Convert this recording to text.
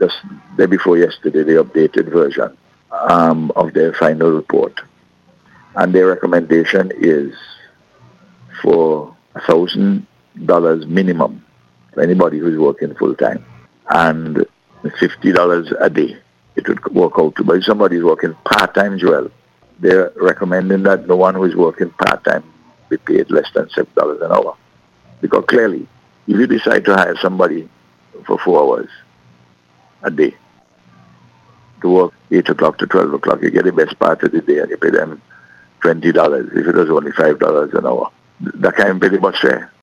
just day before yesterday, the updated version of their final report. And their recommendation is for $1,000 minimum for anybody who's working full-time, and $50 a day. It would work out to. But if somebody's working part-time, Joel, they're recommending that no one who is working part-time be paid less than $7 an hour. Because clearly, if you decide to hire somebody for 4 hours a day to work 8 o'clock to 12 o'clock, you get the best part of the day and you pay them $20 if it was only $5 an hour. That can't be pretty much fair.